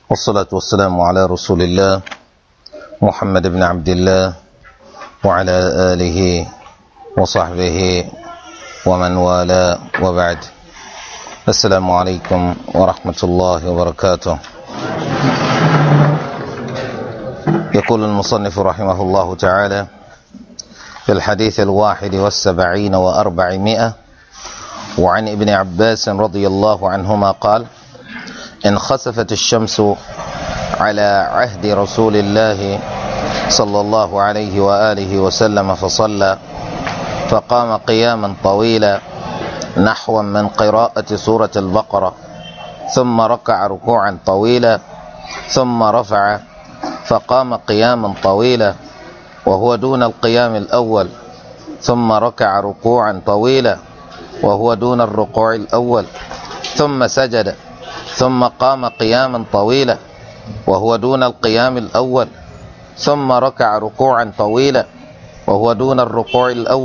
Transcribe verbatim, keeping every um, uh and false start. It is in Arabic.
والصلاة والسلام على رسول الله محمد بن عبد الله وعلى آله وصحبه ومن والاه وبعد. السلام عليكم ورحمة الله وبركاته. يقول المصنف رحمه الله تعالى في الحديث الواحد والسبعين وأربعمائة: وعن ابن عباس رضي الله عنهما قال: انخسفت الشمس على عهد رسول الله صلى الله عليه وآله وسلم فصلى، فقام قياما طويلا نحوا من قراءة سورة البقرة، ثم ركع ركوعا طويلا، ثم رفع فقام قياما طويلا وهو دون القيام الأول، ثم ركع ركوعا طويلا وهو دون الركوع الأول، ثم سجد، ثم قام قياما طويلا وهو دون القيام الأول، ثم ركع ركوعا طويلا وهو دون الركوع الأول.